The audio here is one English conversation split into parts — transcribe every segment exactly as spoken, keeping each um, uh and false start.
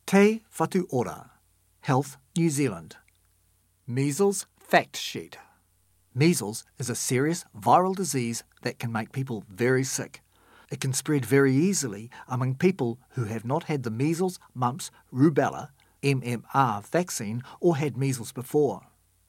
Te Whatu Ora, Health New Zealand. Measles Fact Sheet. Measles is a serious viral disease that can make people very sick. It can spread very easily among people who have not had the measles, mumps, rubella, M M R vaccine or had measles before.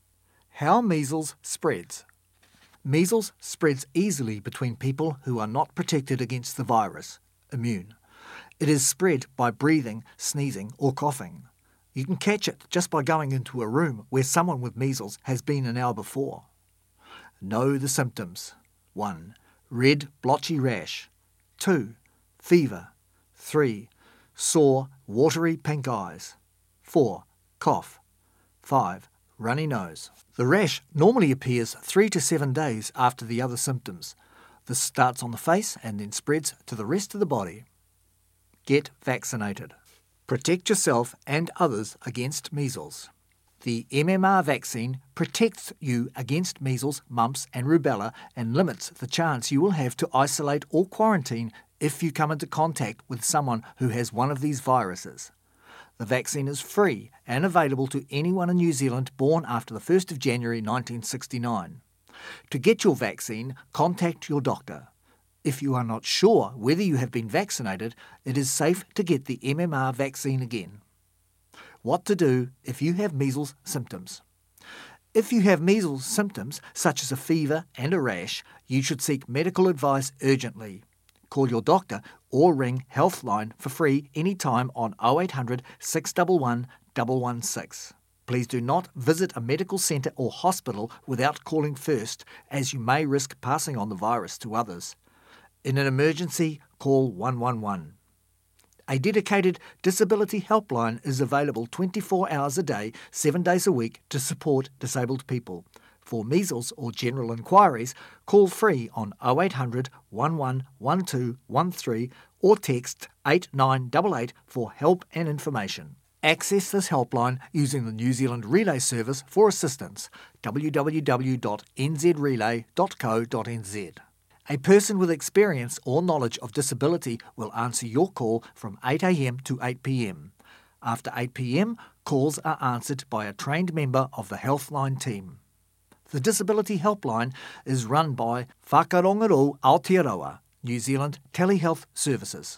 How measles spreads. Measles spreads easily between people who are not protected against the virus, immune. It is spread by breathing, sneezing or coughing. You can catch it just by going into a room where someone with measles has been an hour before. Know the symptoms. one. Red blotchy rash. two. Fever. three. Sore, watery pink eyes. four. Cough. five. Runny nose. The rash normally appears three to seven days after the other symptoms. This starts on the face and then spreads to the rest of the body. Get vaccinated. Protect yourself and others against measles. The M M R vaccine protects you against measles, mumps and rubella and limits the chance you will have to isolate or quarantine if you come into contact with someone who has one of these viruses. The vaccine is free and available to anyone in New Zealand born after the first of January nineteen sixty-nine. To get your vaccine, contact your doctor. If you are not sure whether you have been vaccinated, it is safe to get the M M R vaccine again. What to do if you have measles symptoms. If you have measles symptoms, such as a fever and a rash, you should seek medical advice urgently. Call your doctor or ring Healthline for free anytime on oh eight hundred, six one one, one one six. Please do not visit a medical centre or hospital without calling first, as you may risk passing on the virus to others. In an emergency, call one one one. A dedicated disability helpline is available twenty-four hours a day, seven days a week to support disabled people. For measles or general inquiries, call free on oh eight hundred, one one one two one three or text eight nine eight eight for help and information. Access this helpline using the New Zealand Relay Service for assistance, w w w dot n z relay dot co dot n z. A person with experience or knowledge of disability will answer your call from eight a m to eight p m. After eight p m, calls are answered by a trained member of the Healthline team. The Disability Helpline is run by Whakarongoru Aotearoa, New Zealand Telehealth Services.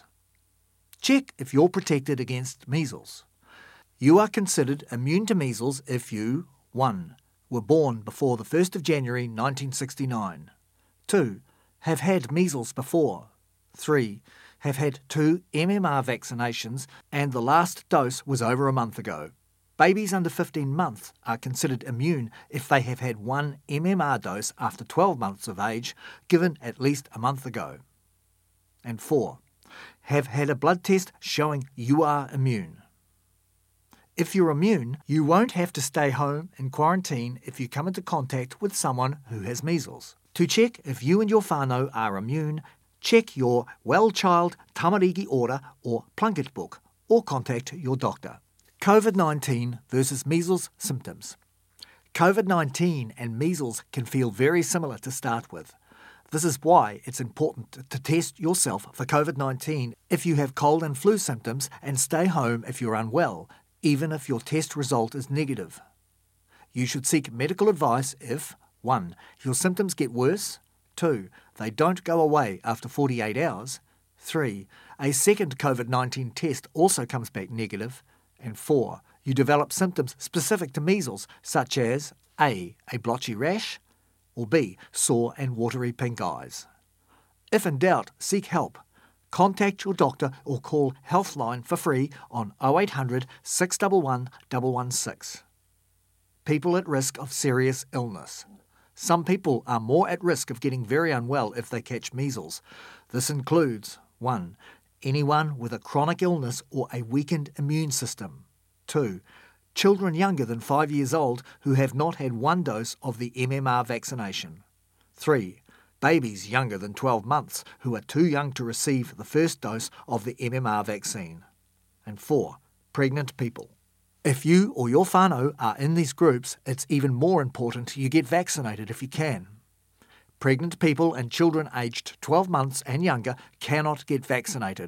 Check if you're protected against measles. You are considered immune to measles if you one. Were born before the first of January nineteen sixty-nine. two. Have had measles before. three. Have had two M M R vaccinations and the last dose was over a month ago. Babies under fifteen months are considered immune if they have had one M M R dose after twelve months of age, given at least a month ago. And four. Have had a blood test showing you are immune. If you're immune, you won't have to stay home in quarantine if you come into contact with someone who has measles. To check if you and your whānau are immune, check your Well Child Tamariki Order or Plunkett book or contact your doctor. COVID nineteen versus measles symptoms. COVID nineteen and measles can feel very similar to start with. This is why it's important to test yourself for COVID nineteen if you have cold and flu symptoms and stay home if you're unwell, even if your test result is negative. You should seek medical advice if one. Your symptoms get worse. two. They don't go away after forty-eight hours. three. A second COVID nineteen test also comes back negative. And four. You develop symptoms specific to measles, such as A. A blotchy rash, or B. Sore and watery pink eyes. If in doubt, seek help. Contact your doctor or call Healthline for free on oh eight hundred, six one one, one one six. People at risk of serious illness. Some people are more at risk of getting very unwell if they catch measles. This includes one. Anyone with a chronic illness or a weakened immune system. two. Children younger than five years old who have not had one dose of the M M R vaccination. three. Babies younger than twelve months who are too young to receive the first dose of the M M R vaccine. And four. Pregnant people. If you or your whānau are in these groups, it's even more important you get vaccinated if you can. Pregnant people and children aged twelve months and younger cannot get vaccinated.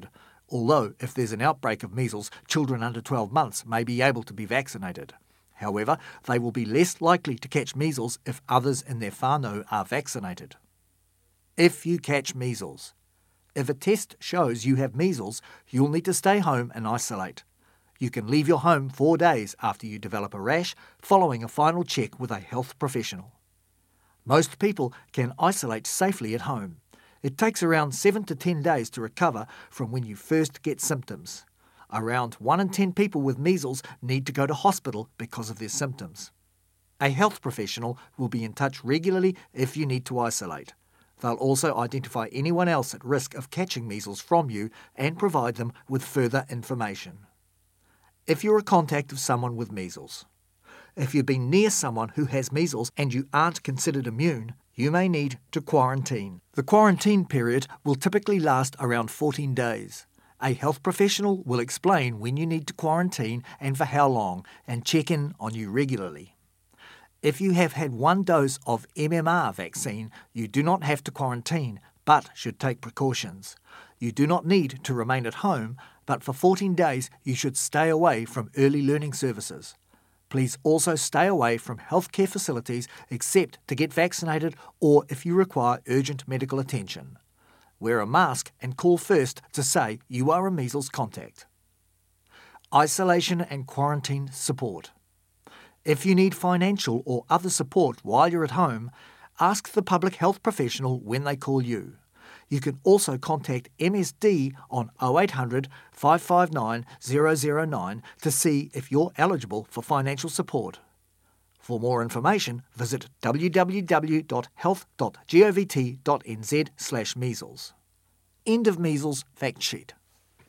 although if there's an outbreak of measles, children under twelve months may be able to be vaccinated. However, they will be less likely to catch measles if others in their whānau are vaccinated. If you catch measles. If a test shows you have measles, you'll need to stay home and isolate. You can leave your home four days after you develop a rash, following a final check with a health professional. Most people can isolate safely at home. It takes around seven to ten days to recover from when you first get symptoms. Around one in ten people with measles need to go to hospital because of their symptoms. A health professional will be in touch regularly if you need to isolate. They'll also identify anyone else at risk of catching measles from you and provide them with further information. If you're a contact of someone with measles. If you've been near someone who has measles and you aren't considered immune, you may need to quarantine. The quarantine period will typically last around fourteen days. A health professional will explain when you need to quarantine and for how long, and check in on you regularly. If you have had one dose of M M R vaccine, you do not have to quarantine, but should take precautions. You do not need to remain at home, but for fourteen days you should stay away from early learning services. Please also stay away from healthcare facilities except to get vaccinated or if you require urgent medical attention. Wear a mask and call first to say you are a measles contact. Isolation and quarantine support. If you need financial or other support while you're at home, ask the public health professional when they call you. You can also contact M S D on oh eight hundred, five five nine, zero zero nine to see if you're eligible for financial support. For more information, visit w w w dot health dot govt dot n z slash measles. End of measles fact sheet.